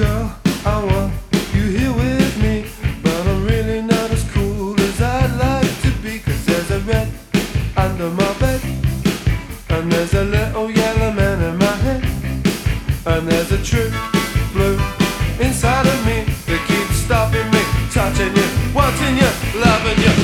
Girl, I want you here with me, but I'm really not as cool as I'd like to be. 'Cause there's a red under my bed, and there's a little yellow man in my head, and there's a true blue inside of me that keeps stopping me, touching you, wanting you, loving you.